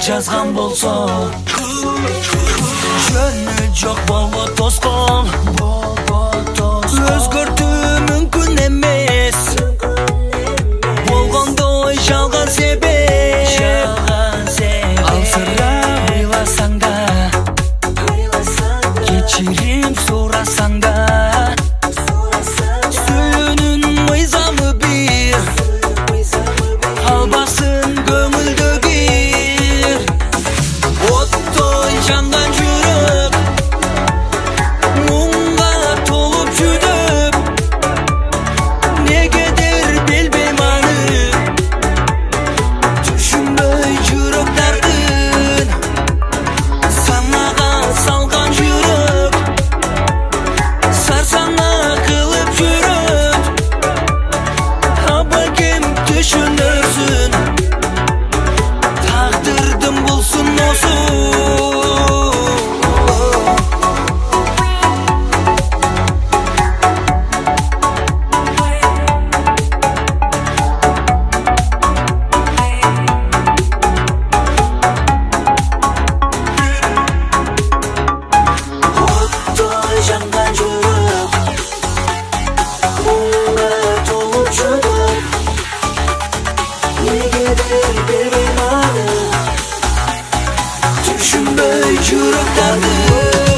жазган болсо жөнү жок болбо тоскоол өзгөртүү мүмкүн эмес болгондой жалган себеп ал сыра ыйласаң да кечирим сурасаң да сүйүүнүн мыйзамы бир албасын көңүлдө кир оттой жанган жүрөк муңга толуп жүдөп негедир билбейм аны түшүнбөй жүрөк дардын санага салган жүрөк сарсана кылып жүрөт аба ким түшүнөрсүн тагдырдым бул сыноосу оттой жанган жүрөк муңга толуп жүдөп негедир билбейм аны түшүнбөй жүрөк дарды